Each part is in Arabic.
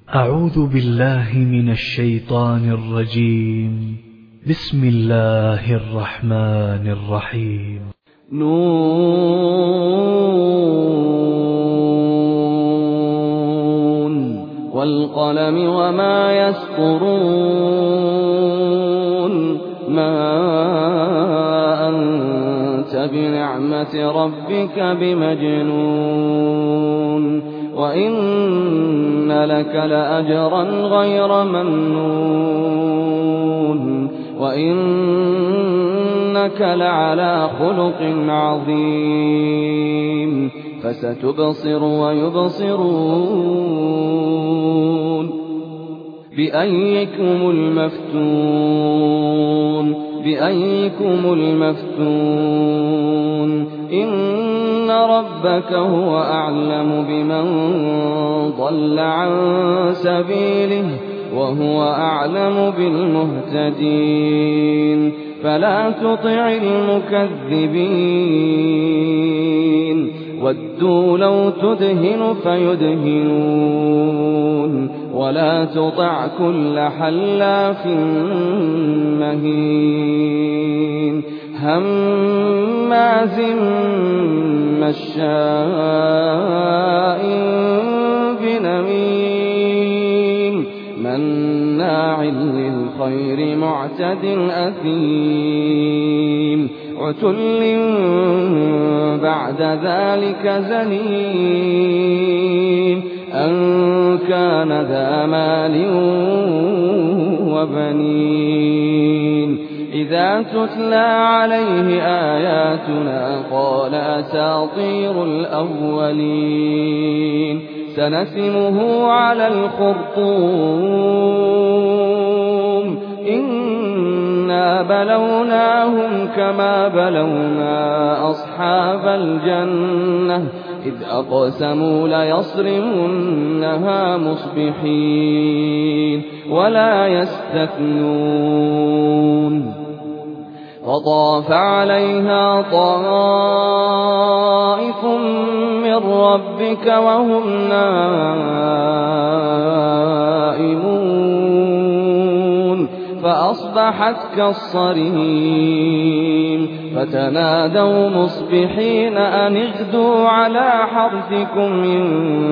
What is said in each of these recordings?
أعوذ بالله من الشيطان الرجيم. بسم الله الرحمن الرحيم. نون والقلم وما يسطرون ما أنت بنعمة ربك بمجنون وإن لك لأجرا غير ممنون وإنك لعلى خلق عظيم فستبصر ويبصرون بأيكم المفتون إن ربك هو أعلم بمن ضل عن سبيله وهو أعلم بالمهتدين فلا تطع المكذبين ودوا لو تدهن فيدهنون ولا تطع كل حلاف مهين هماز مشاء بنميم مناع للخير معتد أثيم عتل بعد ذلك زنيم أن كان ذا مال وبنين إذا تتلى عليه آياتنا قال أساطير الأولين سنسمه على الخرطوم إنا بلوناهم كما بلونا أصحاب الجنة إذ أقسموا ليصرمنها مصبحين ولا يستثنون وطاف عليها طائف من ربك وهم نائمون فأصبحت كالصريم فتنادوا مصبحين أن اغدوا على حرثكم إن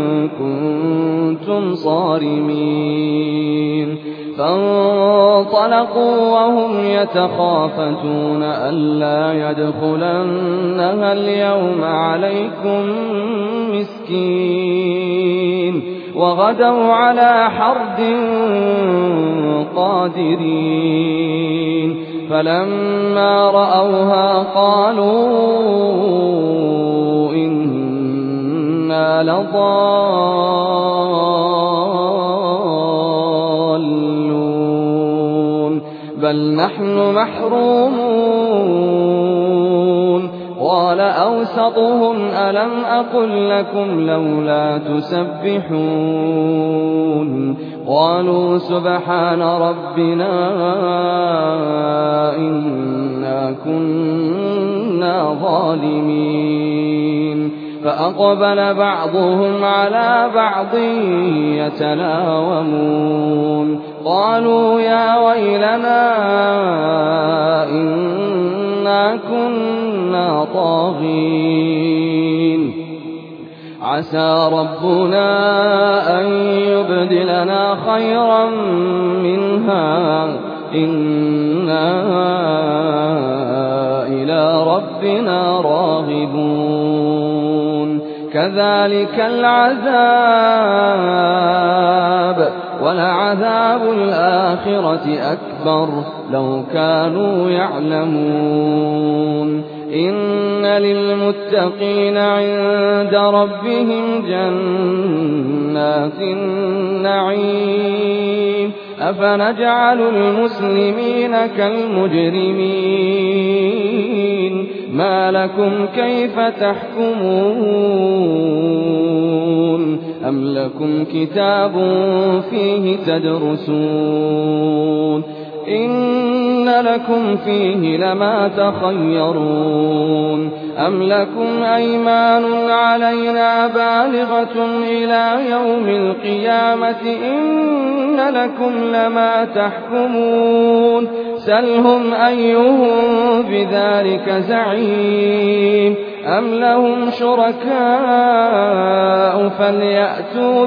كنتم صارمين فانطلقوا وهم يتخافتون ألا يدخلنها اليوم عليكم مسكين وغدوا على حرد قادرين فلما رأوها قالوا إنا لضالون بل نحن محرومون قال أوسطهم ألم أقل لكم لولا تسبحون قالوا سبحان ربنا إنا كنا ظالمين فأقبل بعضهم على بعض يتلاومون قالوا يا ويلنا إنا كنا طاغين عسى ربنا أن يبدلنا خيرا منها إنا إلى ربنا راغبون كذلك العذاب ولعذاب الآخرة أكبر لو كانوا يعلمون إن للمتقين عند ربهم جنات النعيم أفنجعل المسلمين كالمجرمين ما لكم كيف تحكمون أم لكم كتاب فيه تدرسون إن لكم فيه لما تخيرون أم لكم أيمان علينا بالغة إلى يوم القيامة إن لكم لما تحكمون سلهم أيهم بذلك زعيم أم لهم شركاء فليأتوا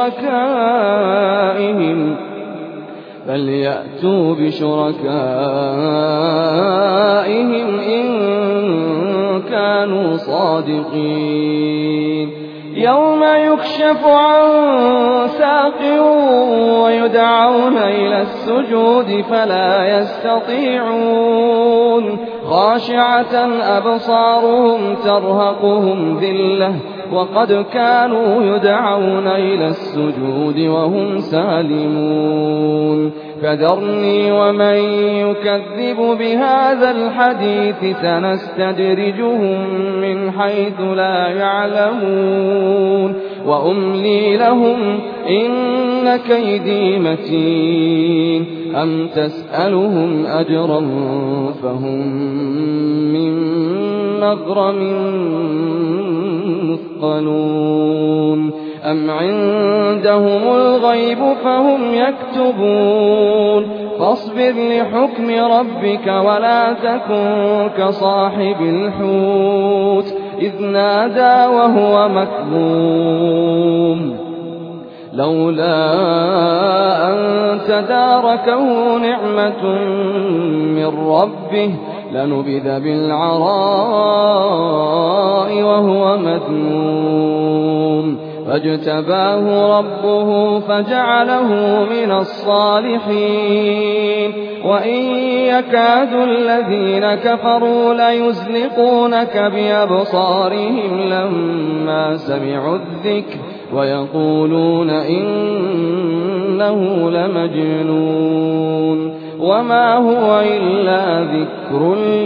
بشركائهم إن كانوا صادقين يوم يكشف عن ساق ويدعون إلى السجود فلا يستطيعون خاشعة أبصارهم ترهقهم ذلة وقد كانوا يدعون إلى السجود وهم سالمون فذرني ومن يكذب بهذا الحديث سنستدرجهم من حيث لا يعلمون وأملي لهم إن كيدي متين أم تسألهم أجرا فهم من مغرم مثقلون أم عندهم الغيب فهم يكتبون فاصبر لحكم ربك ولا تكن كصاحب الحوت إذ نادى وهو مكظوم لولا أن تداركه نعمة من ربه لنبذ بالعراء وهو مذموم فاجتباه ربه فجعله من الصالحين وإن يكاد الذين كفروا ليزلقونك بأبصارهم لما سمعوا الذكر ويقولون إنه لمجنون وما هو إلا ذكر